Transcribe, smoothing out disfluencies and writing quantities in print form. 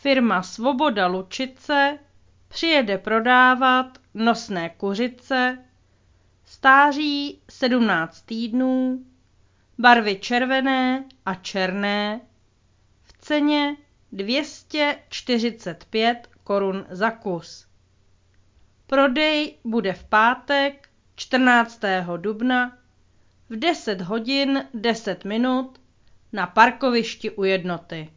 Firma Svoboda Lučice přijede prodávat nosné kuřice, stáří 17 týdnů, barvy červené a černé, v ceně 245 korun za kus. Prodej bude v pátek 14. dubna v 10 hodin 10 minut na parkovišti u Jednoty.